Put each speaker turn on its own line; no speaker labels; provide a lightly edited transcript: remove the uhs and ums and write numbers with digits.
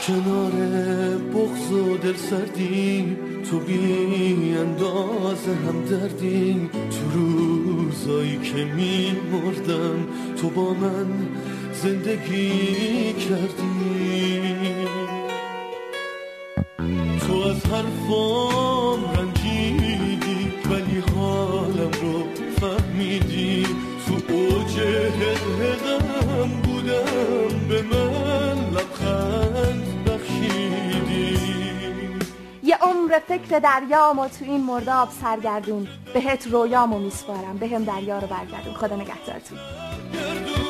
کنار بغض و دل سردی، تو بی اندازه هم دردی. تو روزایی که می مردم تو با من زندگی کردی. تو از حرفام رنجیدی ولی حالم رو فهمیدی. تو اوج حقم بودم به من لبخند بخشیدی.
یه عمر فکر دریامو تو این مرداب سرگردون، بهت رویامو میسپارم بهم دریا رو برگردون. خدا نگهدارتون.